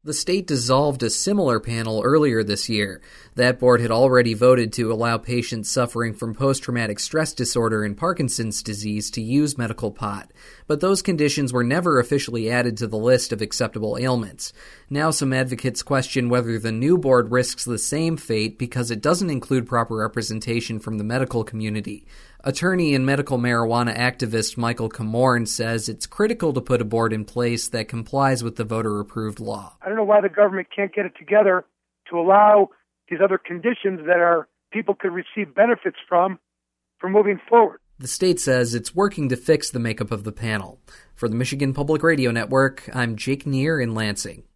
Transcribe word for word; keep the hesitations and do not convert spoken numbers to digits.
The state dissolved a similar panel earlier this year. That board had already voted to allow patients suffering from post-traumatic stress disorder and Parkinson's disease to use medical pot, but those conditions were never officially added to the list of acceptable ailments. Now some advocates question whether the new board risks the same fate because it doesn't include proper representation from the medical community. Attorney and medical marijuana activist Michael Comorn says it's critical to put a board in place that complies with the voter-approved law. I don't know why the government can't get it together to allow these other conditions that our people could receive benefits from for moving forward. The state says it's working to fix the makeup of the panel. For the Michigan Public Radio Network, I'm Jake Neer in Lansing.